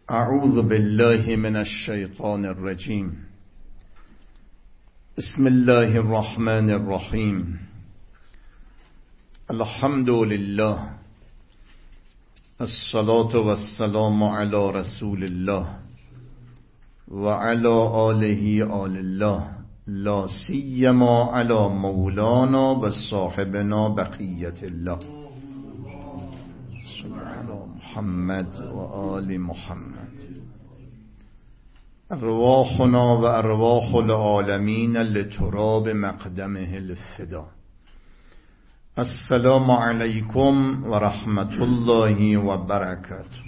اعوذ بالله من الشیطان الرجیم. بسم الله الرحمن الرحیم. الحمد لله، الصلاة والسلام علی رسول الله و علی آله آل الله، لا سیما علی مولانا و صاحبنا بقیت الله. محمد و آل محمد. ارواحنا و ارواح العالمین لتراب مقدمه الفدا. السلام علیکم و رحمت الله و برکاته.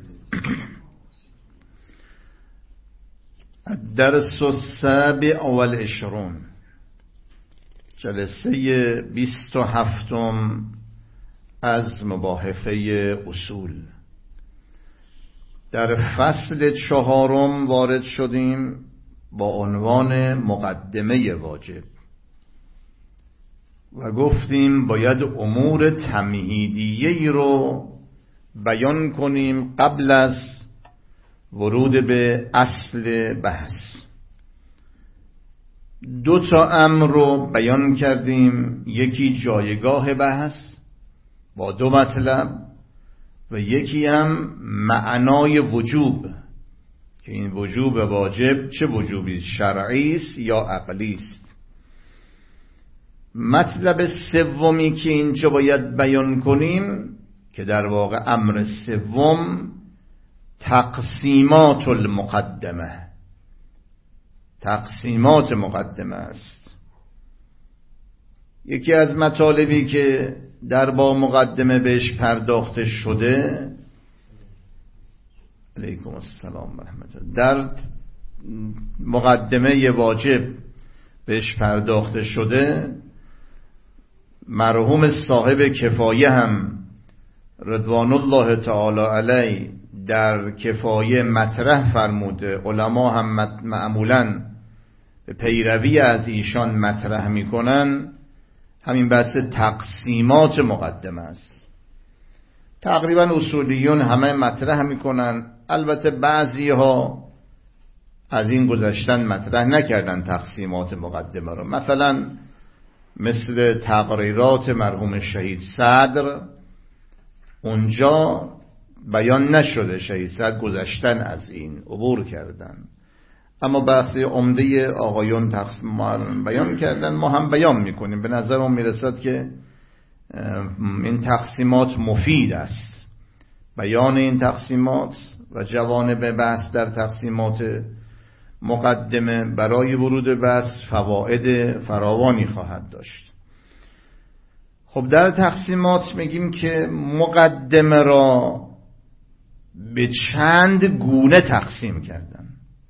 الدرس السابع والعشرون، جلسه 27 از مباحثه اصول. در فصل 4 وارد شدیم با عنوان مقدمه واجب و گفتیم باید امور تمهیدیه‌ای رو بیان کنیم قبل از ورود به اصل بحث. 2 امر رو بیان کردیم، یکی جایگاه بحث با 2 مطلب و یکی هم معنای وجوب، که این وجوب واجب چه وجوبی، شرعی است یا عقلی است. مطلب سومی که اینجا باید بیان کنیم که در واقع امر سوم تقسیمات المقدمه، تقسیمات مقدمه است. یکی از مطالبی که در با مقدمه بهش پرداخته شده، علیکم السلام و رحمت الله، در مقدمه واجب بهش پرداخته شده، مرحوم صاحب کفایه هم رضوان الله تعالی علیه در کفایه مطرح فرموده. علما هم معمولاً به پیروی از ایشان مطرح میکنن همین بحث تقسیمات مقدمه است. تقریبا اصولیون همه مطرح میکنن، البته بعضی ها از این گذشتن مطرح نکردن تقسیمات مقدمه رو، مثلا مثل تقریرات مرحوم شهید صدر، اونجا بیان نشده، شهید صدر گذشتن از این، عبور کردن، اما بحث عمده آقایون تقسیم بیان کردن، ما هم بیان میکنیم. به نظرم میرسد که این تقسیمات مفید است، بیان این تقسیمات و جوانب بحث در تقسیمات مقدمه برای ورود بحث فواید فراوانی خواهد داشت. خب در تقسیمات میگیم که مقدمه را به چند گونه تقسیم کردن،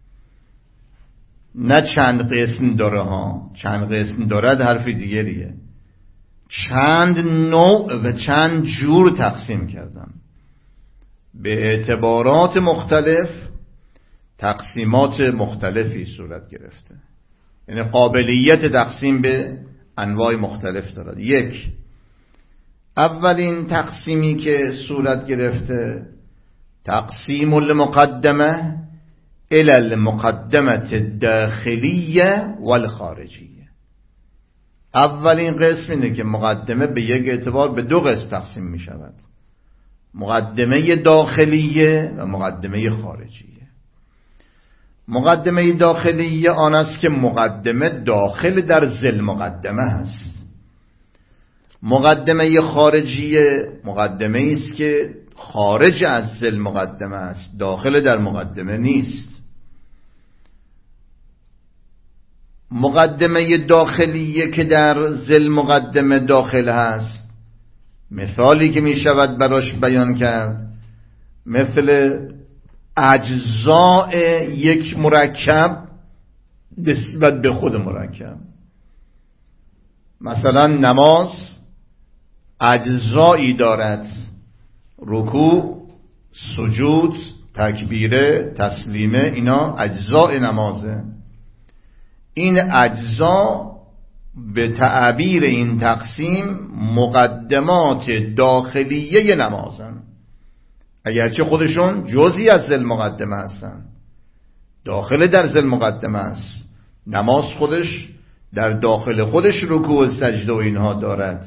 نه چند قسم داره ها، چند قسم دارد حرف دیگریه، چند نوع و چند جور تقسیم کردن. به اعتبارات مختلف تقسیمات مختلفی صورت گرفته، یعنی قابلیت تقسیم به انواع مختلف دارد. یک، اولین تقسیمی که صورت گرفته تقسیم المقدمه الى المقدمه الداخلیه والخارجیه. اولین قسم اینه که مقدمه به یک اعتبار به 2 قسم تقسیم می شود، مقدمه داخلیه و مقدمه خارجیه. مقدمه داخلیه آن است که مقدمه داخل در ذیل مقدمه هست. مقدمه خارجیه مقدمه است که خارج از ذیل مقدمه است، داخل در مقدمه نیست. مقدمه داخلیه که در ذیل مقدمه داخل هست، مثالی که می شود براش بیان کرد مثل اجزاء یک مرکب نسبت به خود مرکب. مثلا نماز اجزایی دارد، رکوع، سجود، تکبیره، تسلیمه، اینا اجزاء نمازه. این اجزا به تعبیر این تقسیم مقدمات داخلیه نمازن. اگرچه خودشون جزئی از ذی المقدمه هستن، داخل در ذی المقدمه است. نماز خودش در داخل خودش رکوع و سجده و اینها دارد.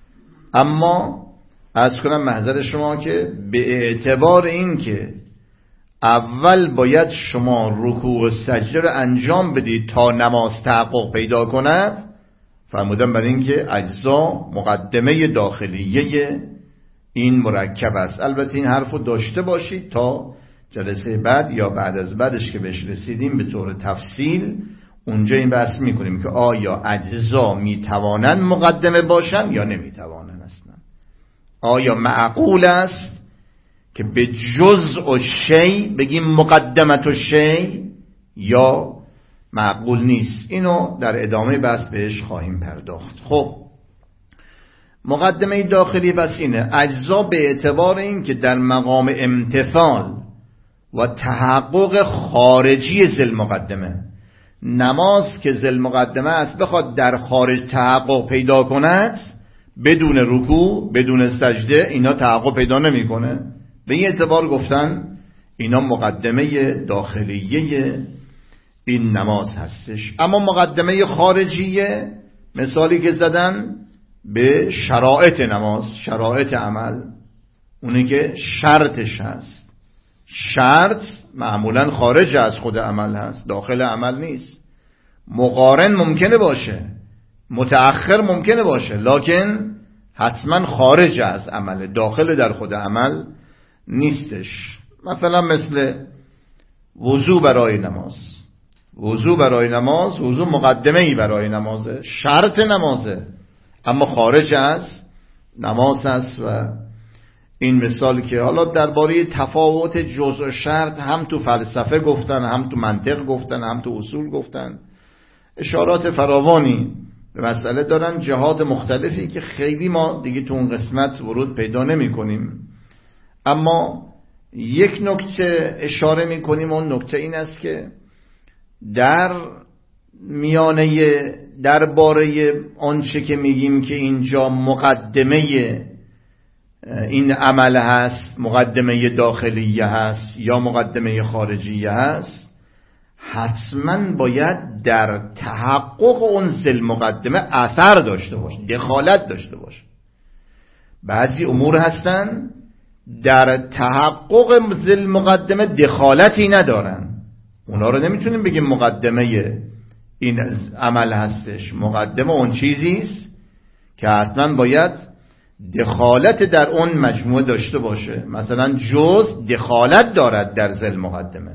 اما عرض کنم محضر شما که به اعتبار این که اول باید شما رکوع و سجده رو انجام بدید تا نماز تحقق پیدا کند، فرمودن بر این که اجزا مقدمه داخلیه این مرکب است. البته این حرف رو داشته باشید تا جلسه بعد یا بعد از بعدش که بهش رسیدیم به طور تفصیل اونجا این بحث میکنیم که آیا اجزا میتوانند مقدمه باشن یا نمیتوانند اصلا. آیا معقول است که به جزء و شیء بگیم مقدمت و شیء یا معقول نیست؟ اینو در ادامه بحث بهش خواهیم پرداخت. خب مقدمه داخلی بس اینه، اجزا به اعتبار این که در مقام امتثال و تحقق خارجی ذی المقدمه، نماز که ذی المقدمه است بخواد در خارج تحقق پیدا کند، بدون رکوع بدون سجده اینا تحقق پیدا نمیکنه. به این اعتبار گفتن اینا مقدمه داخلیه این نماز هستش. اما مقدمه خارجیه مثالی که زدن به شرایط نماز، شرایط عمل، اونی که شرطش هست. شرط معمولا خارج از خود عمل هست، داخل عمل نیست. مقارن ممکنه باشه، متأخر ممکنه باشه، لکن حتما خارج از عمل، داخل در خود عمل نیستش. مثلا مثل وضو برای نماز. وضو برای نماز، وضو مقدمه ای برای نمازه، شرط نمازه، اما خارج از نماز است. و این مثال که حالا درباره تفاوت جزء و شرط هم تو فلسفه گفتن، هم تو منطق گفتن، هم تو اصول گفتن، اشارات فراوانی به مسئله دارن، جهات مختلفی که خیلی ما دیگه تو اون قسمت ورود پیدا نمی کنیم. اما یک نکته اشاره می کنیم، اون نکته این است که در میانه درباره آنچه که میگیم که اینجا مقدمه این عمل هست، مقدمه داخلیه هست یا مقدمه خارجیه هست، حتما باید در تحقق اون ذی المقدمه اثر داشته باشه، دخالت داشته باشه. بعضی امور هستن در تحقق ذی المقدمه دخالتی ندارن، اونا رو نمیتونیم بگیم مقدمه این عمل هستش. مقدمه اون چیزیست که حتما باید دخالت در اون مجموعه داشته باشه. مثلا جزء دخالت دارد در ذی المقدمه،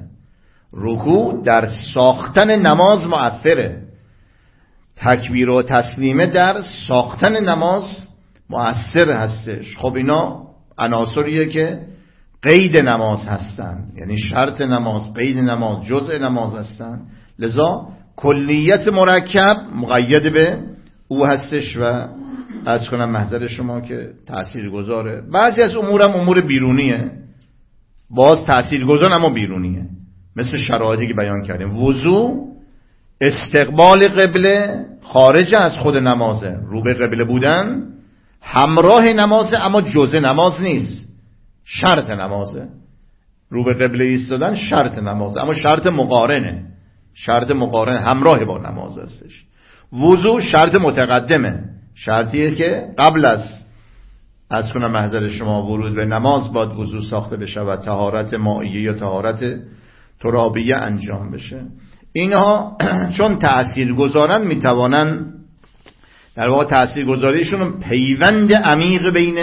رکوع در ساختن نماز مؤثره، تکبیر و تسلیمه در ساختن نماز مؤثر هستش. خب اینا عناصریه که قید نماز هستن، یعنی شرط نماز، قید نماز، جزء نماز هستن. لذا کلیت مرکب مقید به او هستش و عرض کنم محضر شما که تأثیر گذاره. بعضی از امورم امور بیرونیه، باز تأثیر گذار اما بیرونیه، مثل شرایطی که بیان کردیم. وضو استقبال قبله خارج از خود نمازه، رو به قبله بودن همراه نمازه اما جزء نماز نیست، شرط نمازه. رو به قبله ایستادن شرط نمازه اما شرط مقارنه، شرط مقارن همراه با نماز هستش. وضو شرط متقدمه، شرطیه که قبل از کنم محضر شما ورود به نماز باید وضو ساخته بشه و طهارت مائیه یا طهارت ترابیه انجام بشه. اینها چون تأثیر گذارن میتوانن در واقع تأثیر گذاریشون پیوند عمیق بین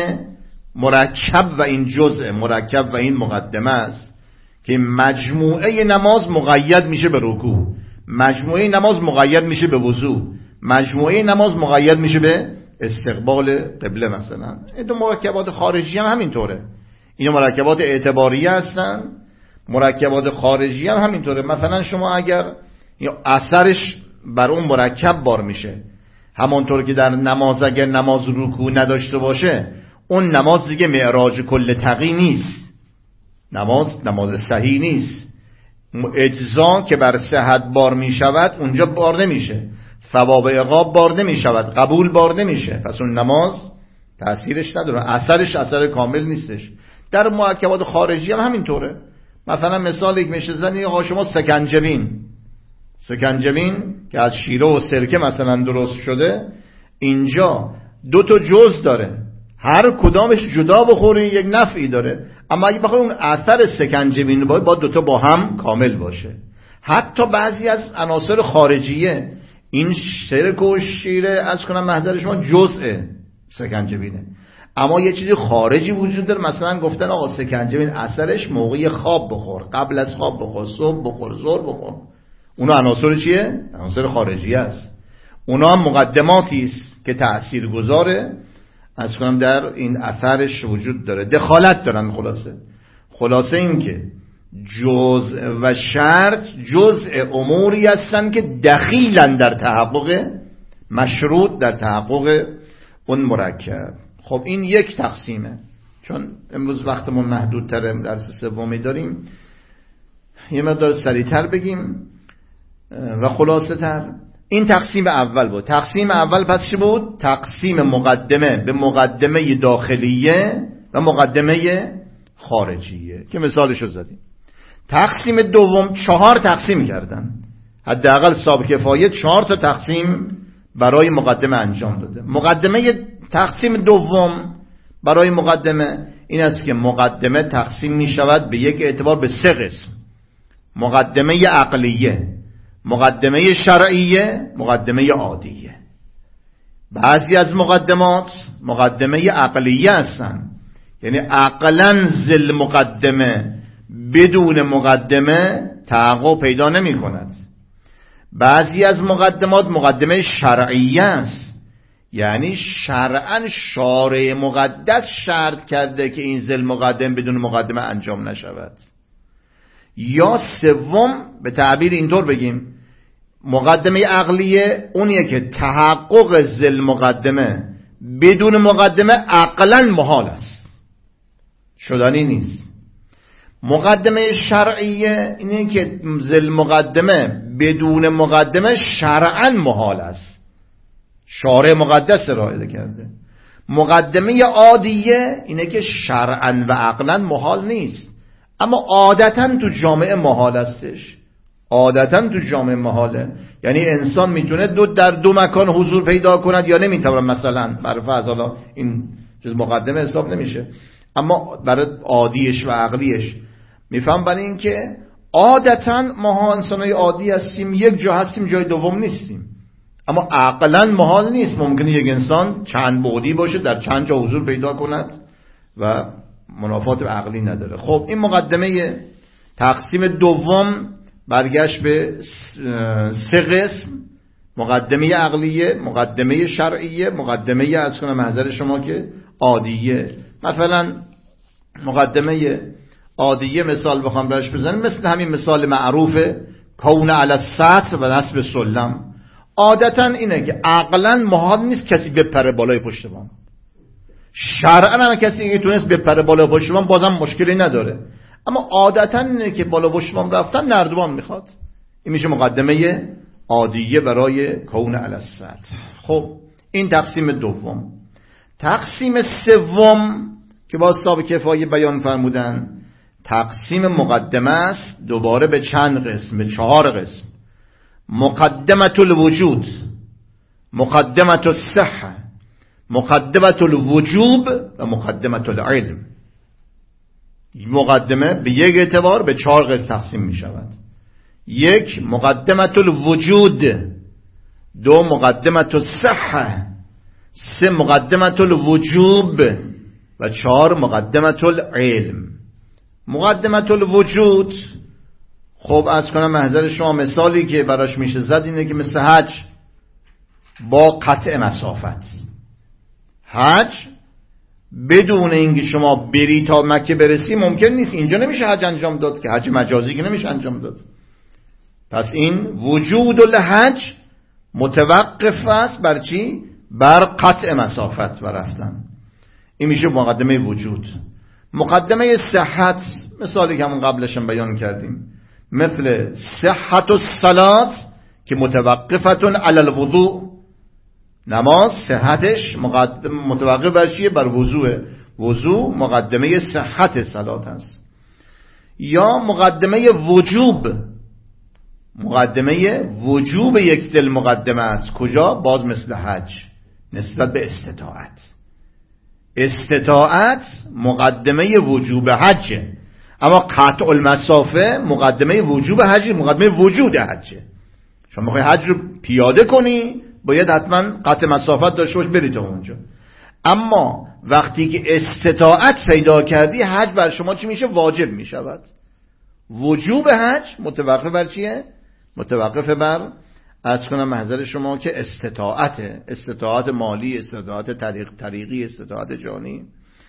مرکب و این جزء، مرکب و این مقدمه است که مجموعه نماز مقید میشه به رکوع، مجموعه نماز مقید میشه به وضو، مجموعه نماز مقید میشه به استقبال قبله. مثلا این مرکبات خارجی هم همینطوره، این مرکبات اعتباریه هستن، مرکبات خارجی هم همینطوره. مثلا شما اگر اثرش بر اون مرکب بار میشه، همانطور که در نماز اگر نماز رکوع نداشته باشه اون نماز دیگه معراج کل تقی نیست، نماز صحیح نیست. اجزا که بر صحت بار میشود اونجا بار نمیشه، ثواب عقاب بار نمیشود، قبول بار نمیشه، پس اون نماز تأثیرش نداره، اثرش اثر کامل نیستش. در مرکبات خارجی هم همینطوره. مثلا مثال یک میشه زنی آقا شما سکنجبین که از شیره و سرکه مثلا درست شده، اینجا 2 تا جزء داره، هر کدامش جدا بخوری یک نفعی داره، اما اگه بخوای اون اثر سکنجبین باید 2 تا با هم کامل باشه. حتی بعضی از عناصر خارجیه، این سرکه و شیره از کنم محضر شما جزء سکنجبینه، اما یه چیزی خارجی وجود داره. مثلا گفتن آقا سکنجبین اثرش موقع خواب بخور، قبل از خواب بخور، صبح بخور، ظهر بخور. اونا عناصر چیه؟ عناصر خارجی است. اونا هم مقدماتی است که تاثیرگذاره از کنم در این اثرش وجود داره، دخالت دارن. خلاصه این که جزء و شرط جزء اموری هستن که دخیلن در تحقق مشروط، در تحقق اون مرکب. خب این یک تقسیمه. چون امروز وقتمون محدودتره، درس سومی داریم، یه مقدار سریعتر بگیم و خلاصه تر. این تقسیم اول بود. تقسیم اول پس چی بود؟ تقسیم مقدمه به مقدمه داخلیه و مقدمه خارجیه که مثالشو زدیم. تقسیم دوم 4 تقسیم کردن، حداقل صاحب کفایه 4 تا تقسیم برای مقدمه انجام داده. مقدمه تقسیم دوم برای مقدمه این است که مقدمه تقسیم می شود به یک اعتبار به 3 قسم: مقدمه عقلیه، مقدمه شرعیه، مقدمه عادیه. بعضی از مقدمات مقدمه عقلیه هستن، یعنی عقلاً ذل مقدمه بدون مقدمه تحقق پیدا نمی کند. بعضی از مقدمات مقدمه شرعیه است، یعنی شرعاً شارع مقدس شرط کرده که این ذل مقدم بدون مقدمه انجام نشود. یا سوم، به تعبیر اینطور بگیم، مقدمه عقلیه اونیه که تحقق ذل مقدمه بدون مقدمه عقلاً محال است، شدنی نیست. مقدمه شرعیه اینه که ذل مقدمه بدون مقدمه شرعاً محال است، شارع مقدس ارائه کرده. مقدمه عادیه اینه که شرعاً و عقلاً محال نیست، اما عادتاً تو جامعه محال استش. عادتاً تو جامعه محاله، یعنی انسان میتونه در 2 مکان حضور پیدا کند یا نمیتونه. مثلا برای فرض حالا این جز مقدمه حساب نمیشه، اما برای عادیش و عقلیش میفهم. برای این که عادتاً ما انسانای عادی هستیم، یک جا هستیم جای دوم نیستیم، اما عقلاً محال نیست. ممکنه یک انسان چند بعدی باشه، در چند جا حضور پیدا کند و منافات عقلی نداره. خب این مقدمه تقسیم دوم برگشت به 3 قسم: مقدمه عقلیه، مقدمه شرعیه، مقدمه از کنم محضر شما که عادیه. مثلا مقدمه عادیه مثال بخوام برش بزنیم، مثل همین مثال معروف کون علی السطح و نصب سلم. عادتا اینه که عقلا محال نیست کسی بپره بالای پشت بام، شرعا هم کسی که تونست بپره بالای پشت بام بازم مشکلی نداره، اما عادتا اینه که بالا پشت بام رفتن نردبان میخواد. این میشه مقدمه عادیه برای کون علی السطح. خب این تقسیم دوم. تقسیم سوم که با صاحب کفایه بیان فرمودن تقسیم مقدمه است، دوباره به چند قسم، به 4 قسم: مقدمه الوجود، مقدمه الصحه، مقدمه الوجوب و مقدمه العلم. مقدمه به یک اعتبار به 4 قسم تقسیم می شود: 1 مقدمه الوجود، 2 مقدمه الصحه، 3 مقدمه الوجوب و 4 مقدمه العلم. مقدمه الوجود، خب از کنم محضر شما مثالی که براش میشه زد اینه که مثل حج با قطع مسافت. حج بدون اینکه شما بری تا مکه برسی ممکن نیست، اینجا نمیشه حج انجام داد، که حج مجازی که نمیشه انجام داد. پس این وجود الحج متوقف است بر چی؟ بر قطع مسافت و رفتن. این میشه مقدمه وجود. مقدمه صحت، مثالی که همون قبلش هم بیان کردیم، مثل صحت الصلاة که متوقفتون علی الوضوء. نماز صحتش متوقف بر چیه؟ بر وضوء. وضو مقدمه صحت صلات است، یا مقدمه وجوب یک ذل مقدمه است. کجا؟ باز مثل حج نسبت به استطاعت مقدمه وجوب حجه، اما قطع المسافه مقدمه وجوب حج، مقدمه وجود حجه. شما میخوای حج رو پیاده کنی باید حتما قطع مسافت داشته باش بری تا اونجا، اما وقتی که استطاعت پیدا کردی حج بر شما چی میشه؟ واجب میشود. وجوب حج متوقف بر چیه؟ متوقف بر از کنم محضر شما که استطاعت مالی، استطاعت طریقی، استطاعت جانی.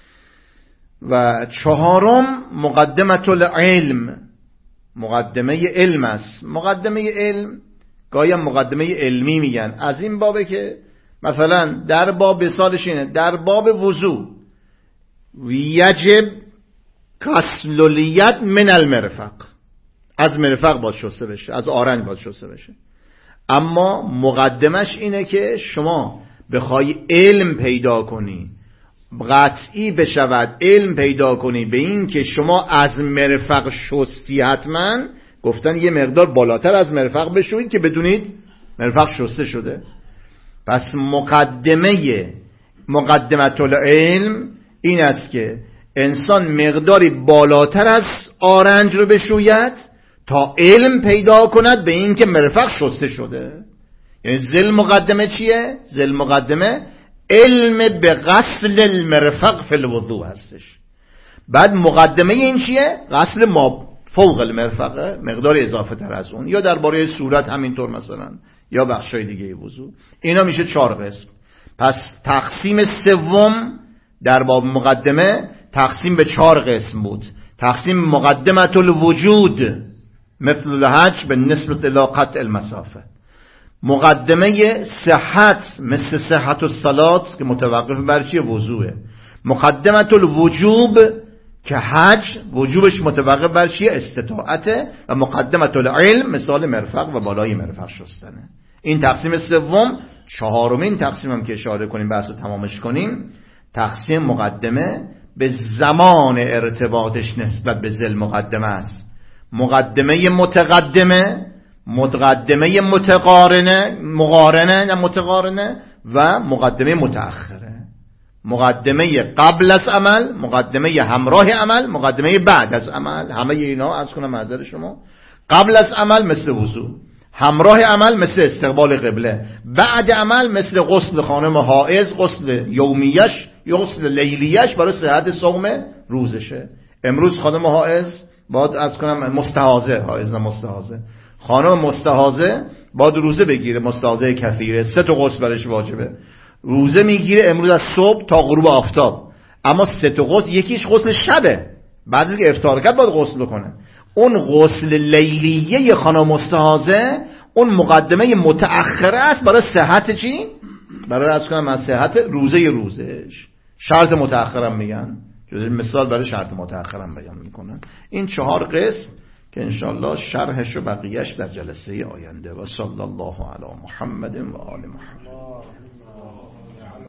و چهارم مقدمه العلم، مقدمه علم است. مقدمه علم گاهی مقدمه علمی میگن، از این بابه که مثلا در باب مثالش اینه، در باب وضو یجب غسل الید من المرفق، از مرفق باید شسته بشه، از آرنج باید شسته بشه. اما مقدمش اینه که شما بخوای علم پیدا کنی، قطعی بشود علم پیدا کنی به این که شما از مرفق شستی، حتما گفتن یه مقدار بالاتر از مرفق بشوید که بدونید مرفق شسته شده. پس مقدمه العلم این است که انسان مقداری بالاتر از آرنج رو بشوید تا علم پیدا کند به این که مرفق شسته شده. یعنی ذل مقدمه چیه؟ ذل مقدمه علم به غسل المرفق فی الوضوء هستش. بعد مقدمه این چیه؟ غسل ما فوق المرفقه، مقدار اضافه تر از اون، یا درباره صورت همینطور مثلا، یا بخشای دیگه وضو. اینا میشه 4 قسم. پس تقسیم سوم در باب مقدمه تقسیم به 4 قسم بود. تقسیم مقدمه الوجود مثل الحج به نسبت الی قطع المسافه، مقدمه صحت مثل صحت الصلات که متوقف بر چیه؟ وضوئه. مقدمه الوجوب که حج وجوبش متوقف بر چیه؟ استطاعته. و مقدمه العلم مثال مرفق و بالای مرفق شستنه. این تقسیم سوم. چهارمین تقسیم هم که اشاره کنیم بحث رو تمامش کنیم، تقسیم مقدمه به زمان ارتباطش نسبت به ذل مقدمه است. مقدمه متقدمه، مقدمه مقارنه و مقدمه متأخره. مقدمه قبل از عمل، مقدمه همراه عمل، مقدمه بعد از عمل. همه اینا از کنم معذر شما، قبل از عمل مثل وضو، همراه عمل مثل استقبال قبله، بعد عمل مثل غسل خانم حائض، غسل یومیش یا غسل لیلیش برای صحت صوم روزشه. امروز خانم حائض باید از کنم مستحاضه، حائض نه مستحاضه، خانم مستحاضه باید روزه بگیره، مستحاضه کفیره، 3 تا غسل برش واجبه. روزه میگیره امروز از صبح تا غروب آفتاب، اما 3 تا غسل، یکیش غسل شبه، بعد از که افطار کرد باید غسل بکنه. اون غسل لیلیه خانم مستحاضه اون مقدمه متأخره است برای صحت چی؟ برای از کنم از صحت روزش. شرط متأخرم میگن، مثال برای شرط متأخرم بیان میکنن. این 4 قسم که انشاءالله شرحش و بقیهش در جلسه آینده. و صلی الله علی محمد و آل محمد.